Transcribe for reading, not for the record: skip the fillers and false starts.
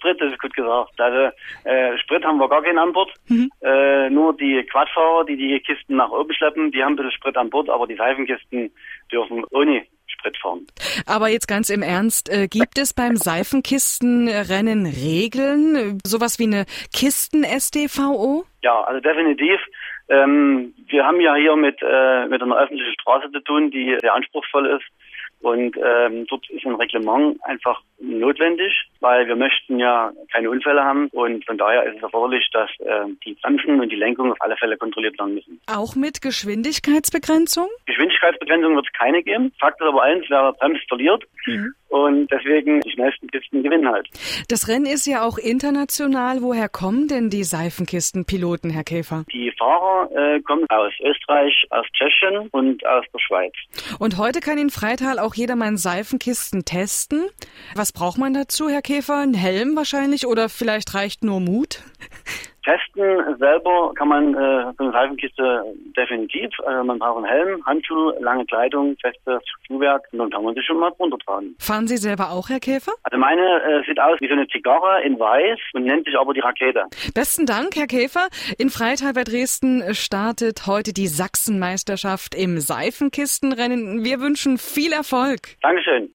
Sprit, das ist gut gesagt. Also Sprit haben wir gar keinen an Bord. Nur die Quadfahrer, die Kisten nach oben schleppen, die haben ein bisschen Sprit an Bord, aber die Seifenkisten dürfen ohne Sprit fahren. Aber jetzt ganz im Ernst, gibt es beim Seifenkistenrennen Regeln? Sowas wie eine Kisten-StVO? Ja, also definitiv. Wir haben ja hier mit einer öffentlichen Straße zu tun, die sehr anspruchsvoll ist. Und dort ist ein Reglement einfach notwendig, weil wir möchten ja keine Unfälle haben. Und von daher ist es erforderlich, dass die Bremsen und die Lenkung auf alle Fälle kontrolliert werden müssen. Auch mit Geschwindigkeitsbegrenzung? Geschwindigkeitsbegrenzung wird es keine geben. Fakt ist aber eins, wer bremst, verliert. Und deswegen die schnellsten Kisten gewinnen halt. Das Rennen ist ja auch international. Woher kommen denn die Seifenkistenpiloten, Herr Käfer? Die Fahrer kommen aus Österreich, aus Tschechien und aus der Schweiz. Und heute kann in Freital auch jedermann Seifenkisten testen. Was braucht man dazu, Herr Käfer? Ein Helm wahrscheinlich oder vielleicht reicht nur Mut? Testen selber kann man so eine Seifenkiste definitiv. Man braucht einen Helm, Handschuhe, lange Kleidung, festes Schuhwerk und dann kann man sich schon mal runtertragen. Fahren Sie selber auch, Herr Käfer? Also meine sieht aus wie so eine Zigarre in weiß und nennt sich aber die Rakete. Besten Dank, Herr Käfer. In Freital bei Dresden startet heute die Sachsenmeisterschaft im Seifenkistenrennen. Wir wünschen viel Erfolg. Dankeschön.